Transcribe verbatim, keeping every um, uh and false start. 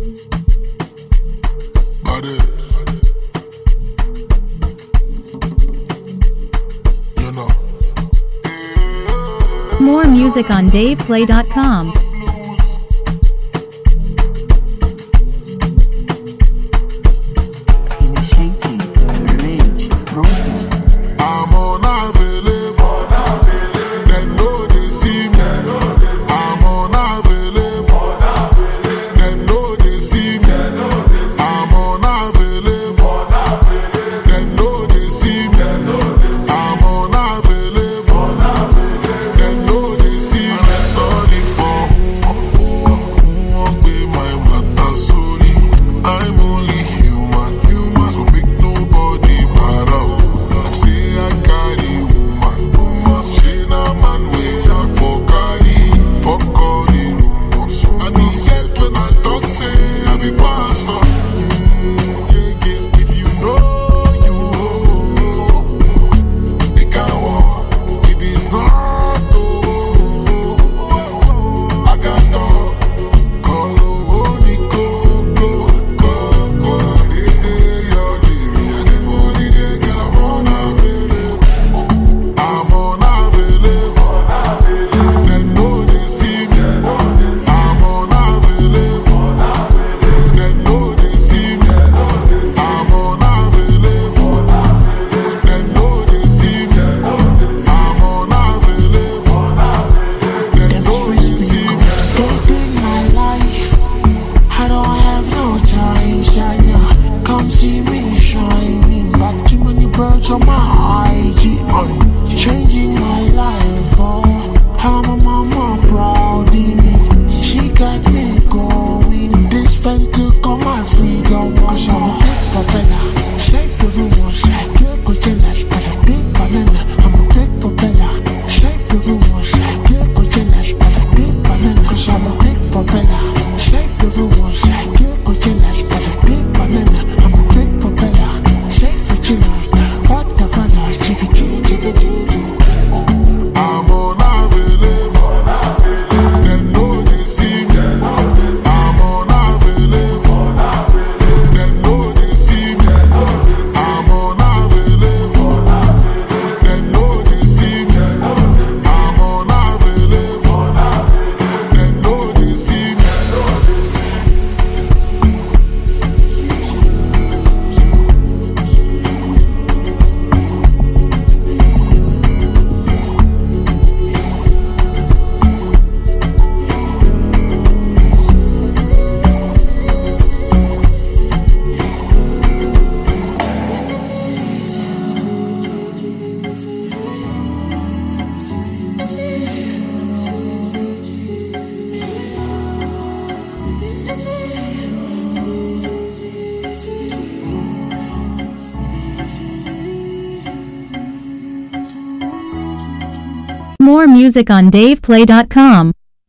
Bodies. You know. More music on dave play dot com. I'm unavailable. They know they see me. I'm unavailable. They know they see me. I'm unavailable. They know they see me. I'm unavailable. They know they see me. Sorry for who won't be my matter. Sorry, I'm only human. Human, so make nobody para. Say I carry woman, woman. She na man way I for carry. Fuck all the rumors. I need help when I talk, say I be pastor. Mm, yeah, yeah. If you know, you know. They can't walk. If it's not, oh, I can't talk. Call oh, Nico, go, go, go. They, they, you're the me, and they for the day, girl, I'm unavailable. I'm unavailable. They know they see me. I'm unavailable. They know they see me. I'm unavailable. They know they see me. I'm unavailable. They know they see me. Living my life, I don't have no time, Shania. Come see me shining. Got too many birds on my I G. I'm changing my life, oh. How my mama proud in me. She got me going. This friend took all my freedom. Cause I'm a big propeller. Safe everyone, safe. You're good jealous, got a big banana. I'm a big propeller. Safe everyone, safe. You're good jealous, got a big banana. Cause I'm a big propeller. Safe everyone, safe. You're good jealous, got a big banana. I'm a big propeller. Safe what you like. What the fun is? Chicky, chicky, chicky, chicky. I'm unavailable. They know they see me. I'm unavailable. They know they see me. I'm unavailable. They know they see me. I'm unavailable. They know they see me. More music on dave play dot com.